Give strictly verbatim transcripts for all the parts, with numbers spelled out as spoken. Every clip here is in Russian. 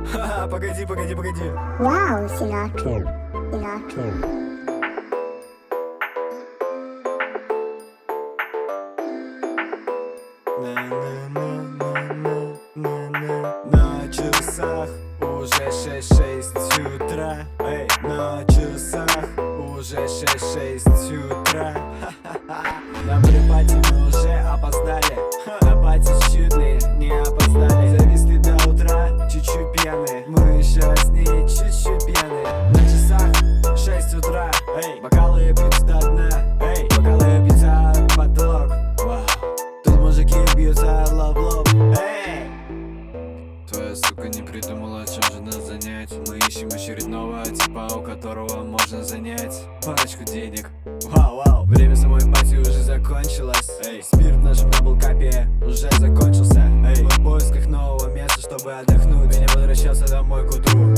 Ха-ха, погоди, погоди, погоди. Вау, Sinatra. Sinatra. На часах уже шесть шесть утра. Эй, на часах уже шесть шесть утра. На припати мы уже опоздали. На пати чудные не опоздали. Зависли до утра, чуть-чуть пьяные. Мы еще с ней чуть-чуть пьяные. На часах шесть утра. Эй, бокалы бьются до дна. Эй, бокалы бьются об потолок. Вау. Тут мужики бьются лоб в лоб. Эй! Твоя сука не придумала, чем же нас занять. Мы ищем очередного типа, у которого можно занять парочку денег. Вау, вау, время самой пати уже закончилось. Эй, спирт в нашем даблкапе уже закончился. Эй, мы в поисках нового места, чтобы отдохнуть и не возвращаться домой к утру.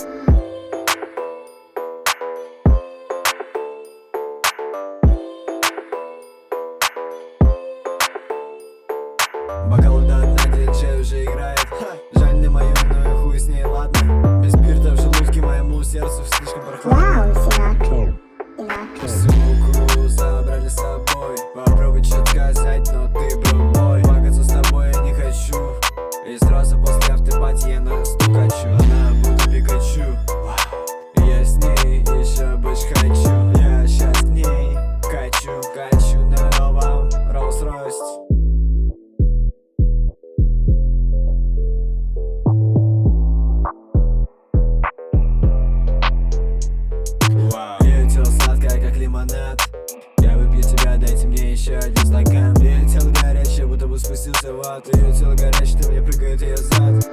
Бокалы до дна, диджей уже играет. Ха, жаль не мою, но и хуй с ней, ладно. Без спирта в желудке моему сердцу слишком прохладно. Вау, Sinatra. Sinatra. Суку забрали с собой. Попробуй что-то сказать, но ты бромбой. Плакаться с тобой я не хочу. И сразу после автопати я на стукачу. Она будто Пикачу. Я с ней еще больше хочу. Я щас к ней качу, качу на новом Rolls-Royce. Ее тело сладкое, как лимонад. Я выпью тебя, дайте мне еще один стакан. Ее тело горячее, будто бы спустился в ад. Ее тело горячее, ты мне прыгает ее зад.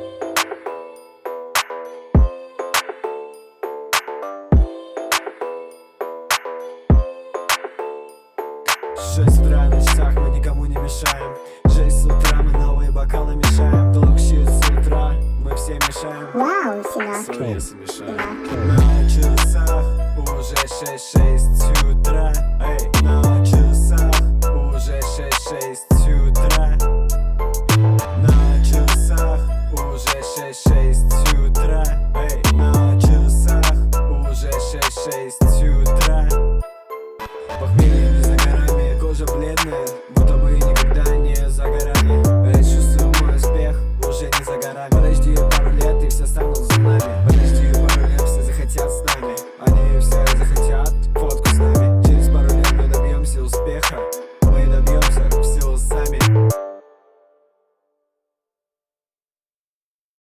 Шесть утра на часах, мы никому не мешаем. Шесть утра, мы новые бокалы мешаем. Толк щит с утра, мы все мешаем. Вау, Sinatra. Свои, если мешаем.